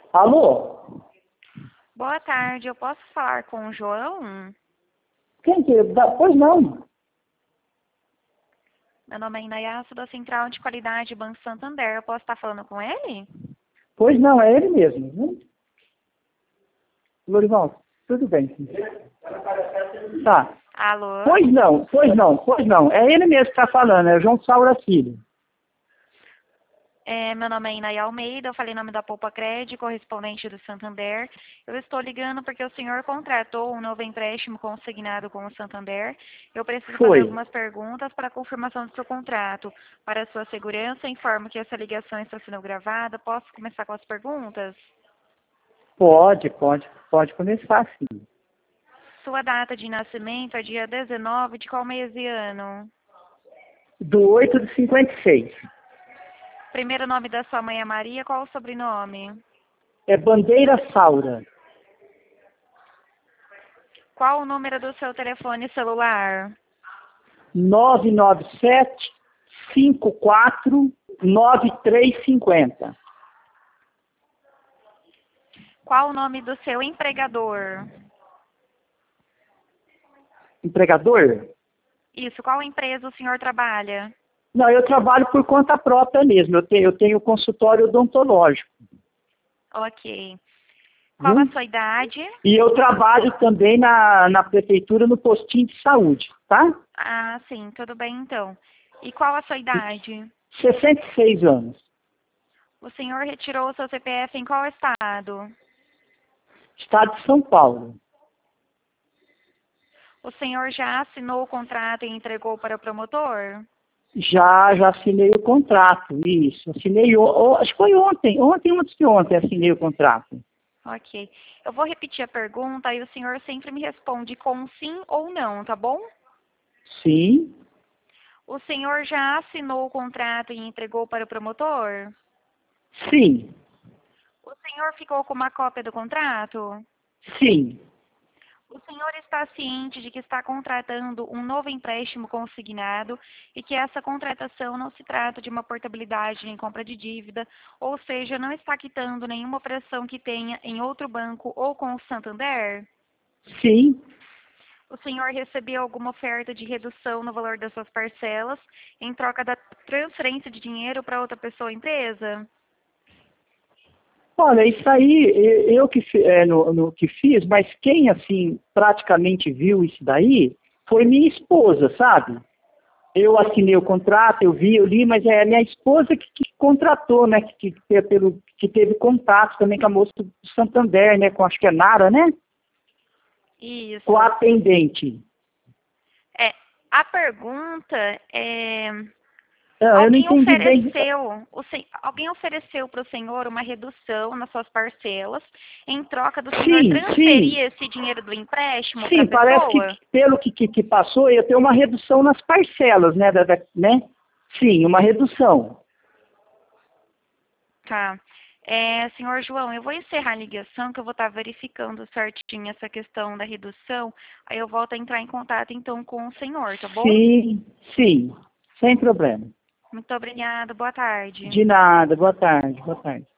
Alô? Boa tarde, eu posso falar com o João? Quem que... Pois não. Meu nome é Inaiaço, da Central de Qualidade Banco Santander. Eu posso estar falando com ele? Pois não, é ele mesmo. Né? Lorival, tudo bem. Sim. Tá. Alô? Pois não. É ele mesmo que está falando, é o João Saura Filho. Meu nome é Inaya Almeida, eu falei em nome da Poupa Crédito, correspondente do Santander. Eu estou ligando porque o senhor contratou um novo empréstimo consignado com o Santander. Eu preciso fazer algumas perguntas para a confirmação do seu contrato. Para a sua segurança, informo que essa ligação está sendo gravada. Posso começar com as perguntas? Pode começar sim. Sua data de nascimento é dia 19 de qual mês e ano? Do 8 de 56. Primeiro nome da sua mãe é Maria, qual o sobrenome? É Bandeira Saura. Qual o número do seu telefone celular? 997-54-9350. Qual o nome do seu empregador? Empregador? Isso, qual empresa o senhor trabalha? Não, eu trabalho por conta própria mesmo. Eu tenho consultório odontológico. Ok. Qual a sua idade? E eu trabalho também na prefeitura, no postinho de saúde, tá? Ah, sim, tudo bem então. E qual a sua idade? 66 anos. O senhor retirou o seu CPF em qual estado? Estado de São Paulo. O senhor já assinou o contrato e entregou para o promotor? Já assinei o contrato, isso. Assinei, acho que foi ontem antes de ontem assinei o contrato. Ok. Eu vou repetir a pergunta e o senhor sempre me responde com sim ou não, tá bom? Sim. O senhor já assinou o contrato e entregou para o promotor? Sim. O senhor ficou com uma cópia do contrato? Sim. O senhor está ciente de que está contratando um novo empréstimo consignado e que essa contratação não se trata de uma portabilidade nem compra de dívida, ou seja, não está quitando nenhuma operação que tenha em outro banco ou com o Santander? Sim. O senhor recebeu alguma oferta de redução no valor das suas parcelas em troca da transferência de dinheiro para outra pessoa ou empresa? Olha, isso aí, eu que, no que fiz, mas quem, assim, praticamente viu isso daí foi minha esposa, sabe? Eu assinei o contrato, eu li, mas é a minha esposa que contratou, né? Que teve contato também com a moça do Santander, né? Acho que é Nara, né? Isso. Com a atendente. A pergunta é... Não, eu não entendi bem. Alguém ofereceu para o senhor uma redução nas suas parcelas em troca do senhor transferir esse dinheiro do empréstimo para a pessoa? Parece que pelo que passou, ia ter uma redução nas parcelas, né? Né? Sim, uma redução. Tá. Senhor João, eu vou encerrar a ligação, que eu vou estar verificando certinho essa questão da redução. Aí eu volto a entrar em contato, então, com o senhor, tá bom? Sim, sem problema. Muito obrigada. Boa tarde. De nada, boa tarde.